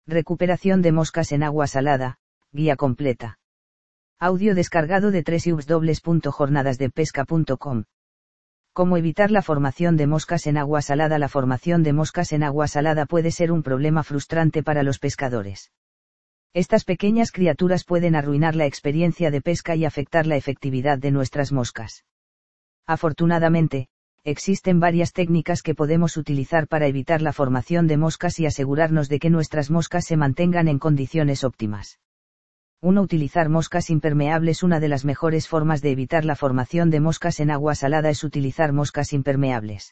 Recuperación de moscas en agua salada, guía completa. Audio descargado de www.jornadasdepesca.com. ¿Cómo evitar la formación de moscas en agua salada? La formación de moscas en agua salada puede ser un problema frustrante para los pescadores. Estas pequeñas criaturas pueden arruinar la experiencia de pesca y afectar la efectividad de nuestras moscas. Afortunadamente, existen varias técnicas que podemos utilizar para evitar la formación de moscas y asegurarnos de que nuestras moscas se mantengan en condiciones óptimas. 1. Utilizar moscas impermeables. Una de las mejores formas de evitar la formación de moscas en agua salada es utilizar moscas impermeables.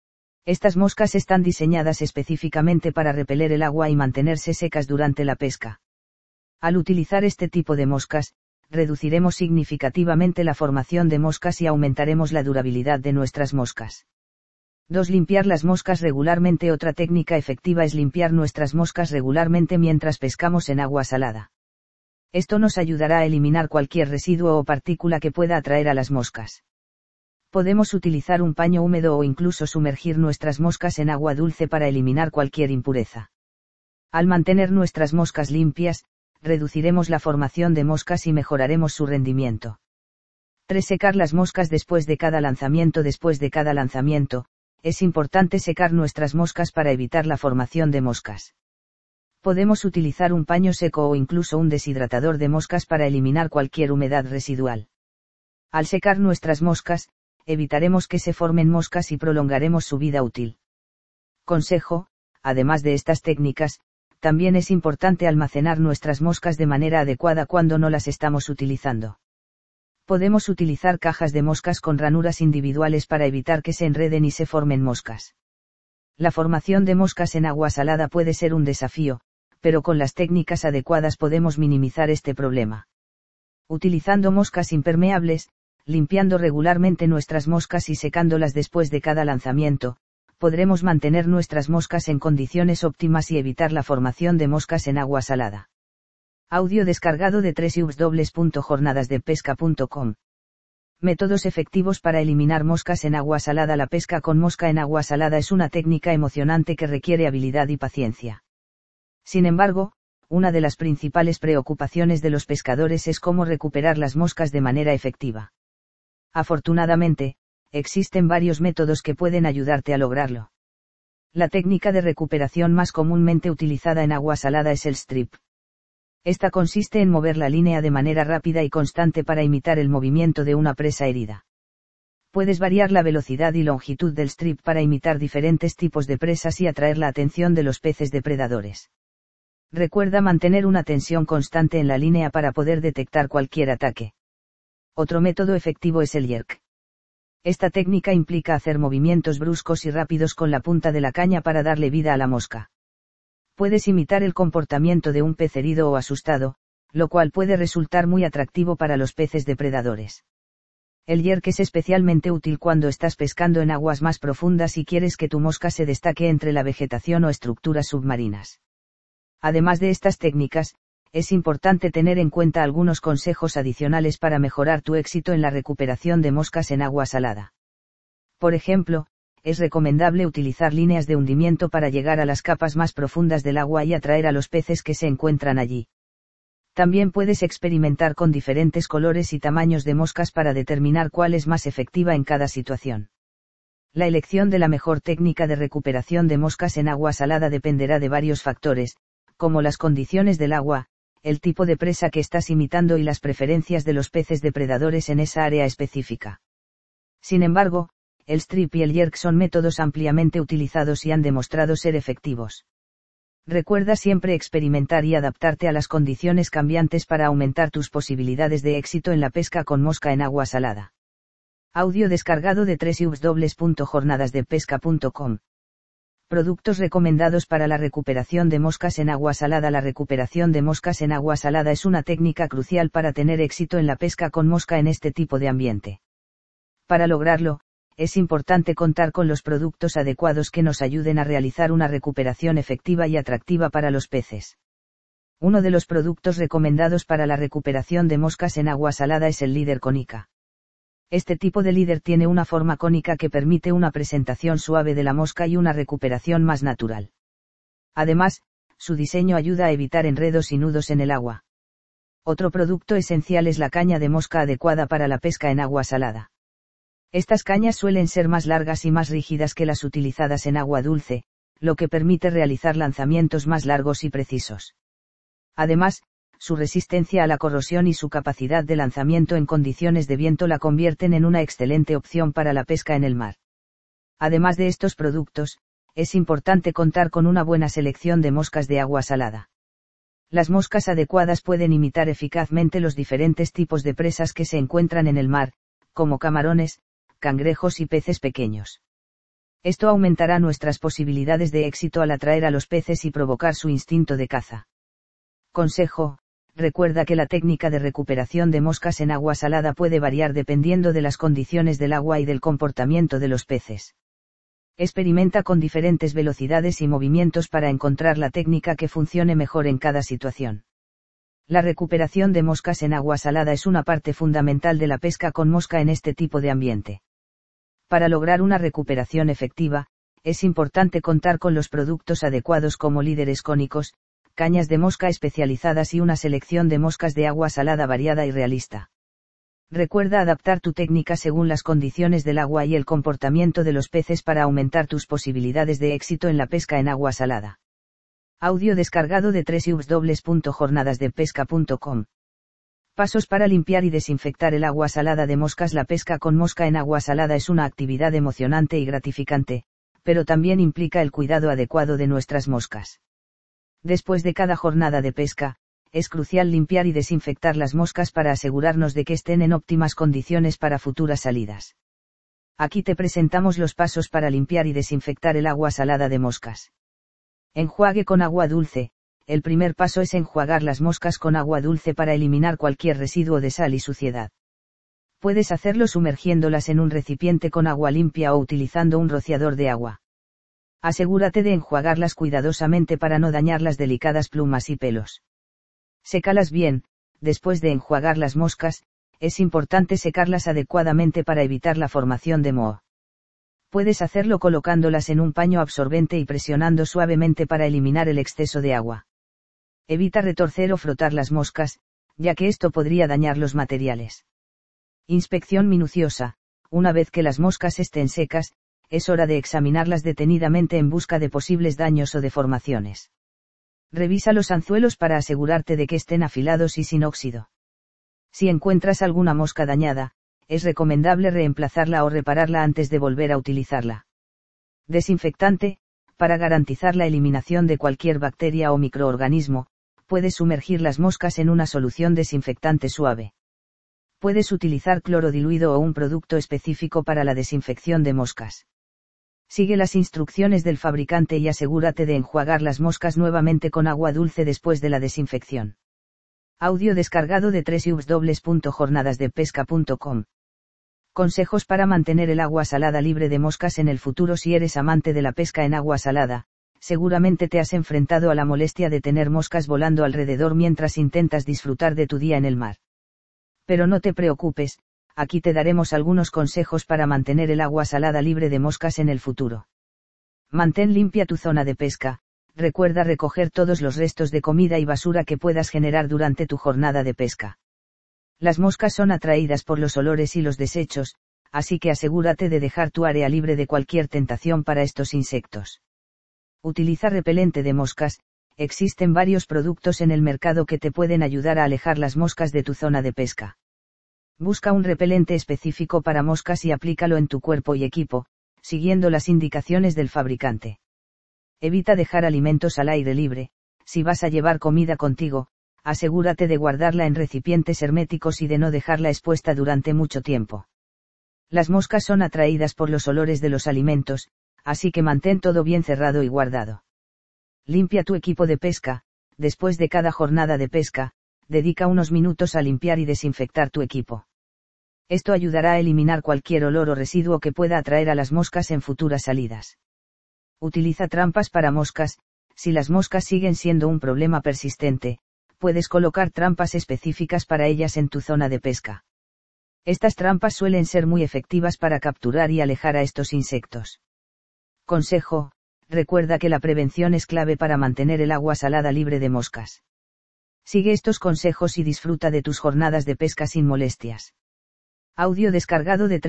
Estas moscas están diseñadas específicamente para repeler el agua y mantenerse secas durante la pesca. Al utilizar este tipo de moscas, reduciremos significativamente la formación de moscas y aumentaremos la durabilidad de nuestras moscas. 2. Limpiar las moscas regularmente. Otra técnica efectiva es limpiar nuestras moscas regularmente mientras pescamos en agua salada. Esto nos ayudará a eliminar cualquier residuo o partícula que pueda atraer a las moscas. Podemos utilizar un paño húmedo o incluso sumergir nuestras moscas en agua dulce para eliminar cualquier impureza. Al mantener nuestras moscas limpias, reduciremos la formación de moscas y mejoraremos su rendimiento. 3. Secar las moscas después de cada lanzamiento. Después de cada lanzamiento, es importante secar nuestras moscas para evitar la formación de moscas. Podemos utilizar un paño seco o incluso un deshidratador de moscas para eliminar cualquier humedad residual. Al secar nuestras moscas, evitaremos que se formen moscas y prolongaremos su vida útil. Consejo: además de estas técnicas, también es importante almacenar nuestras moscas de manera adecuada cuando no las estamos utilizando. Podemos utilizar cajas de moscas con ranuras individuales para evitar que se enreden y se formen moscas. La formación de moscas en agua salada puede ser un desafío, pero con las técnicas adecuadas podemos minimizar este problema. Utilizando moscas impermeables, limpiando regularmente nuestras moscas y secándolas después de cada lanzamiento, podremos mantener nuestras moscas en condiciones óptimas y evitar la formación de moscas en agua salada. Audio descargado de www.jornadasdepesca.com. Métodos efectivos para eliminar moscas en agua salada. La pesca con mosca en agua salada es una técnica emocionante que requiere habilidad y paciencia. Sin embargo, una de las principales preocupaciones de los pescadores es cómo recuperar las moscas de manera efectiva. Afortunadamente, existen varios métodos que pueden ayudarte a lograrlo. La técnica de recuperación más comúnmente utilizada en agua salada es el strip. Esta consiste en mover la línea de manera rápida y constante para imitar el movimiento de una presa herida. Puedes variar la velocidad y longitud del strip para imitar diferentes tipos de presas y atraer la atención de los peces depredadores. Recuerda mantener una tensión constante en la línea para poder detectar cualquier ataque. Otro método efectivo es el jerk. Esta técnica implica hacer movimientos bruscos y rápidos con la punta de la caña para darle vida a la mosca. Puedes imitar el comportamiento de un pez herido o asustado, lo cual puede resultar muy atractivo para los peces depredadores. El jerk es especialmente útil cuando estás pescando en aguas más profundas y quieres que tu mosca se destaque entre la vegetación o estructuras submarinas. Además de estas técnicas, es importante tener en cuenta algunos consejos adicionales para mejorar tu éxito en la recuperación de moscas en agua salada. Por ejemplo, es recomendable utilizar líneas de hundimiento para llegar a las capas más profundas del agua y atraer a los peces que se encuentran allí. También puedes experimentar con diferentes colores y tamaños de moscas para determinar cuál es más efectiva en cada situación. La elección de la mejor técnica de recuperación de moscas en agua salada dependerá de varios factores, como las condiciones del agua, el tipo de presa que estás imitando y las preferencias de los peces depredadores en esa área específica. Sin embargo, el strip y el jerk son métodos ampliamente utilizados y han demostrado ser efectivos. Recuerda siempre experimentar y adaptarte a las condiciones cambiantes para aumentar tus posibilidades de éxito en la pesca con mosca en agua salada. Audio descargado de www.jornadasdepesca.com. Productos recomendados para la recuperación de moscas en agua salada. La recuperación de moscas en agua salada es una técnica crucial para tener éxito en la pesca con mosca en este tipo de ambiente. Para lograrlo, es importante contar con los productos adecuados que nos ayuden a realizar una recuperación efectiva y atractiva para los peces. Uno de los productos recomendados para la recuperación de moscas en agua salada es el líder cónica. Este tipo de líder tiene una forma cónica que permite una presentación suave de la mosca y una recuperación más natural. Además, su diseño ayuda a evitar enredos y nudos en el agua. Otro producto esencial es la caña de mosca adecuada para la pesca en agua salada. Estas cañas suelen ser más largas y más rígidas que las utilizadas en agua dulce, lo que permite realizar lanzamientos más largos y precisos. Además, su resistencia a la corrosión y su capacidad de lanzamiento en condiciones de viento la convierten en una excelente opción para la pesca en el mar. Además de estos productos, es importante contar con una buena selección de moscas de agua salada. Las moscas adecuadas pueden imitar eficazmente los diferentes tipos de presas que se encuentran en el mar, como camarones, cangrejos y peces pequeños. Esto aumentará nuestras posibilidades de éxito al atraer a los peces y provocar su instinto de caza. Consejo: recuerda que la técnica de recuperación de moscas en agua salada puede variar dependiendo de las condiciones del agua y del comportamiento de los peces. Experimenta con diferentes velocidades y movimientos para encontrar la técnica que funcione mejor en cada situación. La recuperación de moscas en agua salada es una parte fundamental de la pesca con mosca en este tipo de ambiente. Para lograr una recuperación efectiva, es importante contar con los productos adecuados como líderes cónicos, cañas de mosca especializadas y una selección de moscas de agua salada variada y realista. Recuerda adaptar tu técnica según las condiciones del agua y el comportamiento de los peces para aumentar tus posibilidades de éxito en la pesca en agua salada. Audio descargado de www.jornadasdepesca.com. Pasos para limpiar y desinfectar el agua salada de moscas. La pesca con mosca en agua salada es una actividad emocionante y gratificante, pero también implica el cuidado adecuado de nuestras moscas. Después de cada jornada de pesca, es crucial limpiar y desinfectar las moscas para asegurarnos de que estén en óptimas condiciones para futuras salidas. Aquí te presentamos los pasos para limpiar y desinfectar el agua salada de moscas. Enjuague con agua dulce. El primer paso es enjuagar las moscas con agua dulce para eliminar cualquier residuo de sal y suciedad. Puedes hacerlo sumergiéndolas en un recipiente con agua limpia o utilizando un rociador de agua. Asegúrate de enjuagarlas cuidadosamente para no dañar las delicadas plumas y pelos. Sécalas bien. Después de enjuagar las moscas, es importante secarlas adecuadamente para evitar la formación de moho. Puedes hacerlo colocándolas en un paño absorbente y presionando suavemente para eliminar el exceso de agua. Evita retorcer o frotar las moscas, ya que esto podría dañar los materiales. Inspección minuciosa. Una vez que las moscas estén secas, es hora de examinarlas detenidamente en busca de posibles daños o deformaciones. Revisa los anzuelos para asegurarte de que estén afilados y sin óxido. Si encuentras alguna mosca dañada, es recomendable reemplazarla o repararla antes de volver a utilizarla. Desinfectante. Para garantizar la eliminación de cualquier bacteria o microorganismo, puedes sumergir las moscas en una solución desinfectante suave. Puedes utilizar cloro diluido o un producto específico para la desinfección de moscas. Sigue las instrucciones del fabricante y asegúrate de enjuagar las moscas nuevamente con agua dulce después de la desinfección. Audio descargado de www.jornadasdepesca.com. Consejos para mantener el agua salada libre de moscas en el futuro. Si eres amante de la pesca en agua salada, seguramente te has enfrentado a la molestia de tener moscas volando alrededor mientras intentas disfrutar de tu día en el mar. Pero no te preocupes, aquí te daremos algunos consejos para mantener el agua salada libre de moscas en el futuro. Mantén limpia tu zona de pesca. Recuerda recoger todos los restos de comida y basura que puedas generar durante tu jornada de pesca. Las moscas son atraídas por los olores y los desechos, así que asegúrate de dejar tu área libre de cualquier tentación para estos insectos. Utiliza repelente de moscas. Existen varios productos en el mercado que te pueden ayudar a alejar las moscas de tu zona de pesca. Busca un repelente específico para moscas y aplícalo en tu cuerpo y equipo, siguiendo las indicaciones del fabricante. Evita dejar alimentos al aire libre. Si vas a llevar comida contigo, asegúrate de guardarla en recipientes herméticos y de no dejarla expuesta durante mucho tiempo. Las moscas son atraídas por los olores de los alimentos, así que mantén todo bien cerrado y guardado. Limpia tu equipo de pesca. Después de cada jornada de pesca, dedica unos minutos a limpiar y desinfectar tu equipo. Esto ayudará a eliminar cualquier olor o residuo que pueda atraer a las moscas en futuras salidas. Utiliza trampas para moscas. Si las moscas siguen siendo un problema persistente, puedes colocar trampas específicas para ellas en tu zona de pesca. Estas trampas suelen ser muy efectivas para capturar y alejar a estos insectos. Consejo: recuerda que la prevención es clave para mantener el agua salada libre de moscas. Sigue estos consejos y disfruta de tus jornadas de pesca sin molestias. Audio descargado de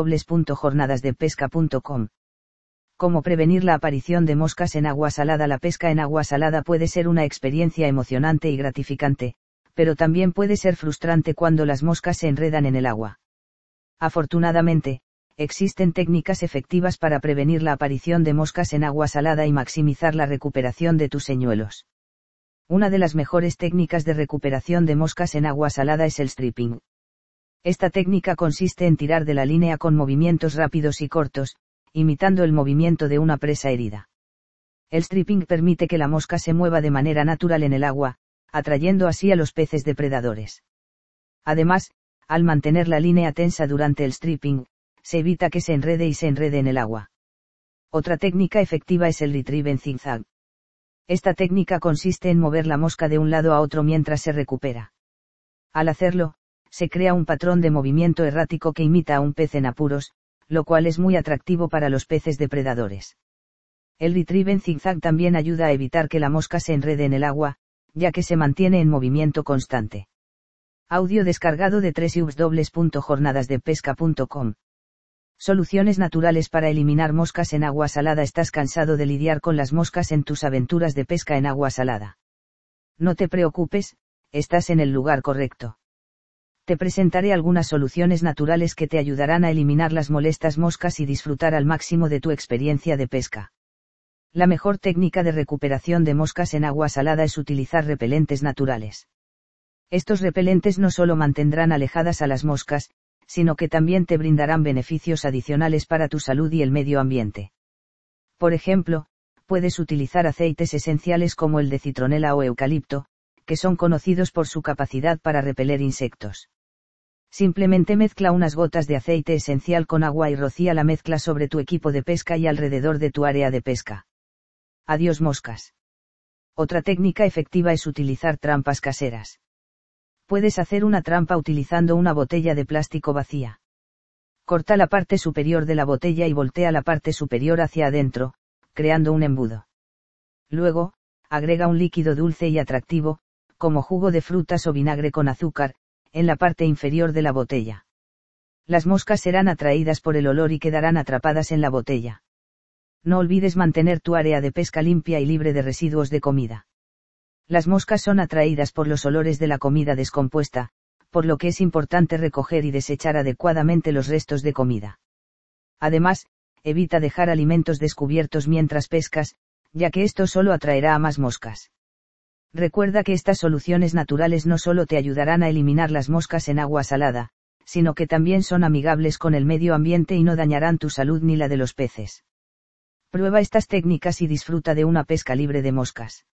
www.jornadasdepesca.com. ¿Cómo prevenir la aparición de moscas en agua salada? La pesca en agua salada puede ser una experiencia emocionante y gratificante, pero también puede ser frustrante cuando las moscas se enredan en el agua. Afortunadamente, existen técnicas efectivas para prevenir la aparición de moscas en agua salada y maximizar la recuperación de tus señuelos. Una de las mejores técnicas de recuperación de moscas en agua salada es el stripping. Esta técnica consiste en tirar de la línea con movimientos rápidos y cortos, imitando el movimiento de una presa herida. El stripping permite que la mosca se mueva de manera natural en el agua, atrayendo así a los peces depredadores. Además, al mantener la línea tensa durante el stripping, se evita que se enrede en el agua. Otra técnica efectiva es el retrieve en zigzag. Esta técnica consiste en mover la mosca de un lado a otro mientras se recupera. Al hacerlo, se crea un patrón de movimiento errático que imita a un pez en apuros, lo cual es muy atractivo para los peces depredadores. El retrieve en zigzag también ayuda a evitar que la mosca se enrede en el agua, ya que se mantiene en movimiento constante. Audio descargado de www.jornadasdepesca.com. Soluciones naturales para eliminar moscas en agua salada. ¿Estás cansado de lidiar con las moscas en tus aventuras de pesca en agua salada? No te preocupes, estás en el lugar correcto. Te presentaré algunas soluciones naturales que te ayudarán a eliminar las molestas moscas y disfrutar al máximo de tu experiencia de pesca. La mejor técnica de recuperación de moscas en agua salada es utilizar repelentes naturales. Estos repelentes no solo mantendrán alejadas a las moscas, sino que también te brindarán beneficios adicionales para tu salud y el medio ambiente. Por ejemplo, puedes utilizar aceites esenciales como el de citronela o eucalipto, que son conocidos por su capacidad para repeler insectos. Simplemente mezcla unas gotas de aceite esencial con agua y rocía la mezcla sobre tu equipo de pesca y alrededor de tu área de pesca. Adiós moscas. Otra técnica efectiva es utilizar trampas caseras. Puedes hacer una trampa utilizando una botella de plástico vacía. Corta la parte superior de la botella y voltea la parte superior hacia adentro, creando un embudo. Luego, agrega un líquido dulce y atractivo, como jugo de frutas o vinagre con azúcar, en la parte inferior de la botella. Las moscas serán atraídas por el olor y quedarán atrapadas en la botella. No olvides mantener tu área de pesca limpia y libre de residuos de comida. Las moscas son atraídas por los olores de la comida descompuesta, por lo que es importante recoger y desechar adecuadamente los restos de comida. Además, evita dejar alimentos descubiertos mientras pescas, ya que esto solo atraerá a más moscas. Recuerda que estas soluciones naturales no solo te ayudarán a eliminar las moscas en agua salada, sino que también son amigables con el medio ambiente y no dañarán tu salud ni la de los peces. Prueba estas técnicas y disfruta de una pesca libre de moscas.